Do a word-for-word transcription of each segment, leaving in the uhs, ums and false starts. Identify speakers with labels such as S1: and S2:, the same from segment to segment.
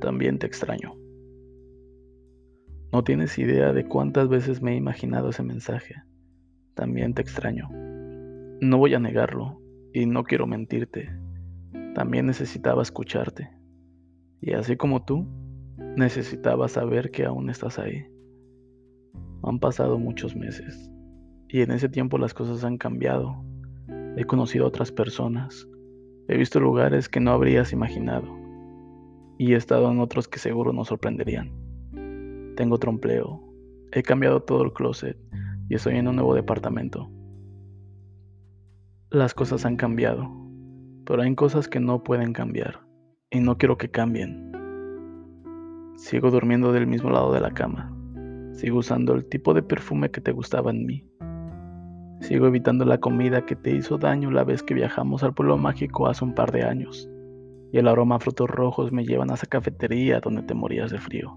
S1: También te extraño. No tienes idea de cuántas veces me he imaginado ese mensaje. También te extraño. No voy a negarlo y no quiero mentirte. También necesitaba escucharte. Y así como tú, necesitaba saber que aún estás ahí. Han pasado muchos meses y en ese tiempo las cosas han cambiado. He conocido a otras personas. He visto lugares que no habrías imaginado y he estado en otros que seguro nos sorprenderían. Tengo otro empleo. He cambiado todo el closet y estoy en un nuevo departamento. Las cosas han cambiado, pero hay cosas que no pueden cambiar y no quiero que cambien. Sigo durmiendo del mismo lado de la cama. Sigo usando el tipo de perfume que te gustaba en mí. Sigo evitando la comida que te hizo daño la vez que viajamos al pueblo mágico hace un par de años. Y el aroma a frutos rojos me llevan a esa cafetería donde te morías de frío.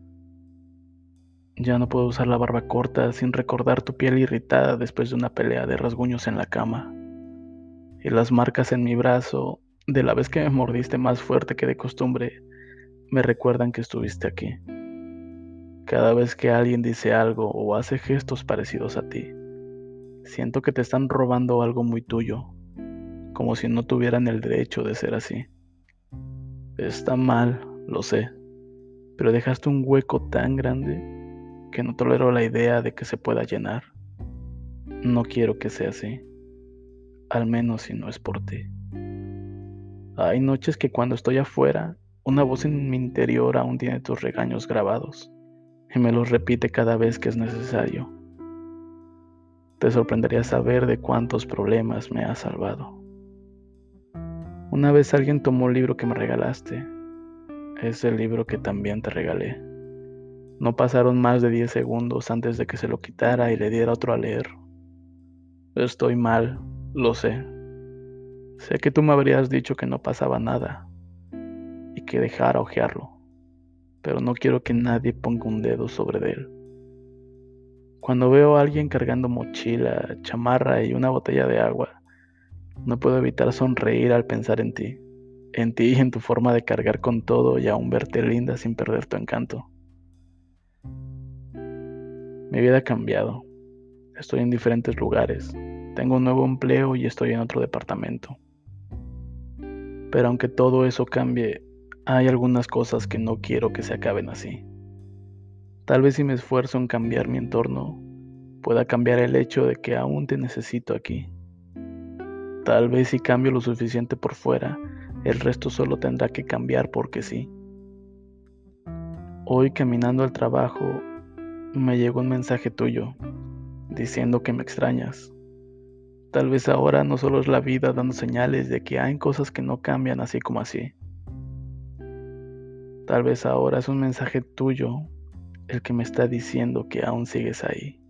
S1: Ya no puedo usar la barba corta sin recordar tu piel irritada después de una pelea de rasguños en la cama. Y las marcas en mi brazo, de la vez que me mordiste más fuerte que de costumbre, me recuerdan que estuviste aquí. Cada vez que alguien dice algo o hace gestos parecidos a ti, siento que te están robando algo muy tuyo, como si no tuvieran el derecho de ser así. Está mal, lo sé, pero dejaste un hueco tan grande que no tolero la idea de que se pueda llenar. No quiero que sea así, al menos si no es por ti. Hay noches que cuando estoy afuera, una voz en mi interior aún tiene tus regaños grabados y me los repite cada vez que es necesario. Te sorprendería saber de cuántos problemas me has salvado. Una vez alguien tomó el libro que me regalaste. Es el libro que también te regalé. No pasaron más de diez segundos antes de que se lo quitara y le diera otro a leer. Estoy mal, lo sé. Sé que tú me habrías dicho que no pasaba nada y que dejara hojearlo, pero no quiero que nadie ponga un dedo sobre él. Cuando veo a alguien cargando mochila, chamarra y una botella de agua, no puedo evitar sonreír al pensar en ti, en ti y en tu forma de cargar con todo y aún verte linda sin perder tu encanto. Mi vida ha cambiado. Estoy en diferentes lugares. Tengo un nuevo empleo y estoy en otro departamento. Pero aunque todo eso cambie, hay algunas cosas que no quiero que se acaben así. Tal vez si me esfuerzo en cambiar mi entorno, pueda cambiar el hecho de que aún te necesito aquí. Tal vez si cambio lo suficiente por fuera, el resto solo tendrá que cambiar porque sí. Hoy caminando al trabajo, me llegó un mensaje tuyo, diciendo que me extrañas. Tal vez ahora no solo es la vida dando señales de que hay cosas que no cambian así como así. Tal vez ahora es un mensaje tuyo el que me está diciendo que aún sigues ahí.